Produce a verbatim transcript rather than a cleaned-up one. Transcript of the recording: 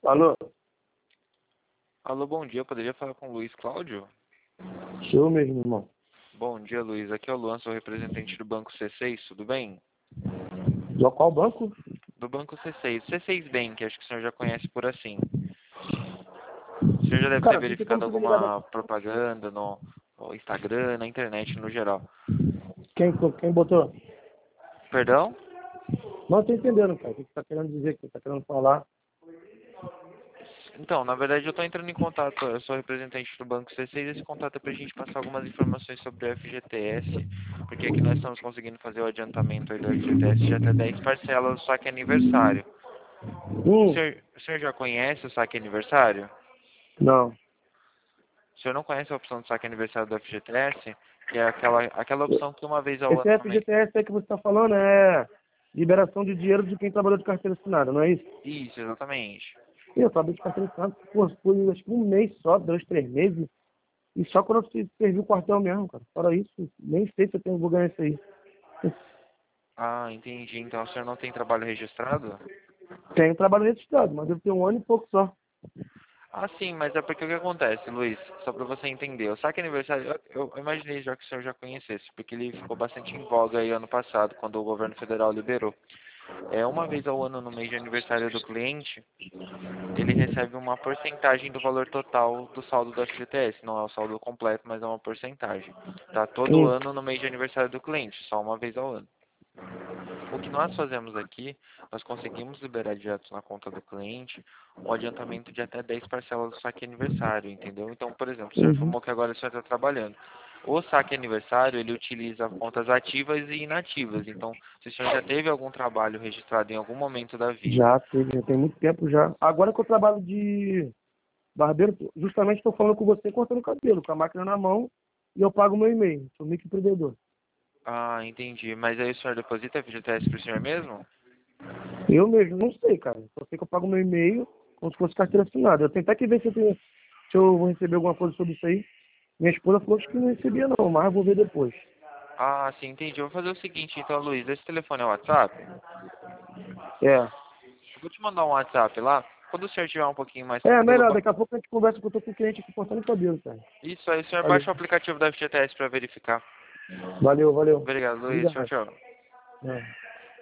Alô? Alô, bom dia. Eu poderia falar com o Luiz Cláudio? Sou eu mesmo, irmão. Bom dia, Luiz. Aqui é o Luan, sou representante do Banco C seis, tudo bem? Do qual banco? Do Banco C seis. C seis Bank, acho que o senhor já conhece por assim. O senhor já deve ter Cara, não tem como verificado você me ligar alguma daqui. propaganda no, no Instagram, na internet no geral. Quem, quem botou? Perdão? Não tô entendendo, cara. O que você tá querendo dizer, o que você tá querendo falar? Então, na verdade eu estou entrando em contato, eu sou representante do Banco C seis, esse contato é para a gente passar algumas informações sobre o F G T S, porque aqui nós estamos conseguindo fazer o adiantamento aí do F G T S de até dez parcelas do saque aniversário. O Hum, senhor, o senhor já conhece o saque aniversário? não. O senhor não conhece a opção do saque aniversário do F G T S? Que é aquela, aquela opção que uma vez ao Esse ano no mês... F G T S aí que você tá falando é liberação de dinheiro de quem trabalhou de carteira assinada, não é isso? Isso, exatamente. Eu trabalhei de carteira assinada, pô, foi acho que um mês só, dois, três meses. E só quando eu se- servi o quartel mesmo, cara. Fora isso, nem sei se eu tenho, vou ganhar isso aí. Ah, entendi. Então o senhor não tem trabalho registrado? Tenho trabalho registrado, mas eu tenho um ano e pouco só. Ah, sim, mas é porque o que acontece, Luiz? Só para você entender. O saque aniversário, eu, eu imaginei já que o senhor já conhecesse, porque ele ficou bastante em voga aí ano passado, quando o governo federal liberou. É uma vez ao ano, no mês de aniversário do cliente, ele recebe uma porcentagem do valor total do saldo do F G T S. Não é o saldo completo, mas é uma porcentagem. Tá todo Hum. ano no mês de aniversário do cliente, só uma vez ao ano. O que nós fazemos aqui, nós conseguimos liberar direto na conta do cliente um adiantamento de até dez parcelas do saque aniversário, entendeu? Então, por exemplo, o senhor Uhum. informou que agora o senhor está trabalhando. O saque aniversário, ele utiliza contas ativas e inativas. Então, se o senhor já teve algum trabalho registrado em algum momento da vida... Já teve, já tem muito tempo já. Agora que eu trabalho de barbeiro, justamente estou falando com você cortando cabelo, com a máquina na mão, e eu pago meu e-mail. Sou microempreendedor. Ah, entendi. Mas aí o senhor deposita F G T S para o senhor mesmo? Eu mesmo não sei, cara. Só sei que eu pago meu e-mail como se fosse carteira assinada. Eu tenho até que ver se eu, tenho, se eu vou receber alguma coisa sobre isso aí. Minha esposa falou que não recebia não, mas eu vou ver depois. Ah, sim, entendi. Eu vou fazer o seguinte, então, Luiz. Esse telefone é o WhatsApp? É. Eu vou te mandar um WhatsApp lá. Quando o senhor estiver um pouquinho mais É, tranquilo, melhor, daqui a pouco a gente conversa, que eu tô com o cliente aqui cortando cabelo, cara. isso aí, o senhor Valeu. baixa o aplicativo da F G T S para verificar. Valeu, valeu. Obrigado, Luiz. Liga Tchau, mais. tchau. É.